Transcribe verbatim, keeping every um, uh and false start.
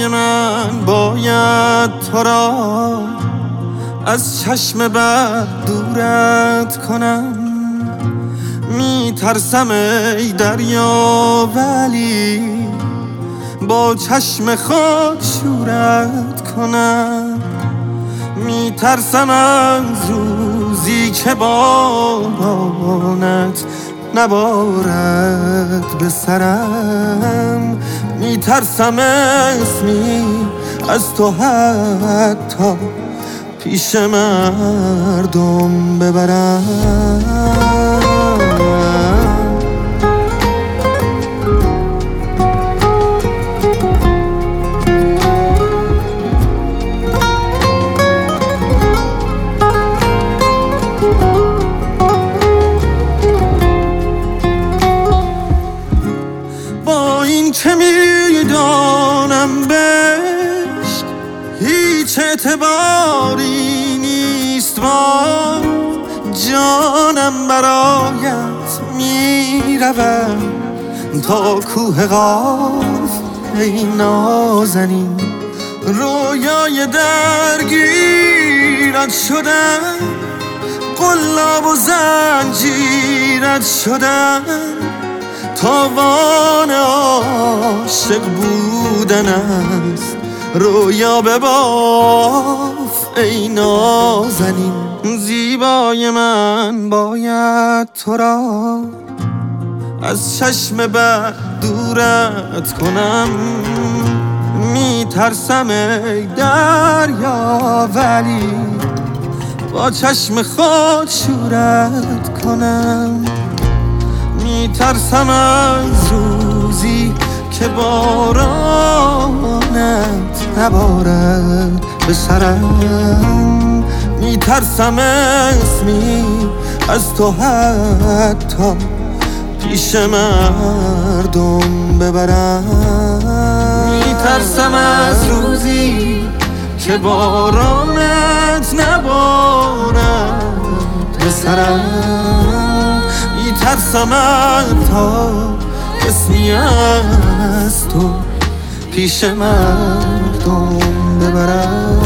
زیبای من باید تو را از چشم بد دورت کنم. میترسم ای دریا ولی با چشم خود شورت کنم. میترسم از روزی که بارانت نبارد به سرم. میترسم اسمی از تو حتی پیش مردم ببرم. با این که میدانم بهشت هیچ اعتباری نیست، با جانم برایت میروم تا کوه قاف. ای نازنین رویای درگیرت شدم، قلاب و زنجیرت شدم. تاوان عاشق بودن است، رویا بباف ای نازنین. زیبای من باید تو را از چشم بد دورت کنم. میترسم ای دریا ولی با چشم خود شورت کنم. میترسم از روزی که بارانت نبارد به سرم. میترسم اسمی از تو حتی پیش مردم ببرم. میترسم از روزی که بارانت نبارد به سرم. میترسم تا اسمی از تو پیش مردم ببرم.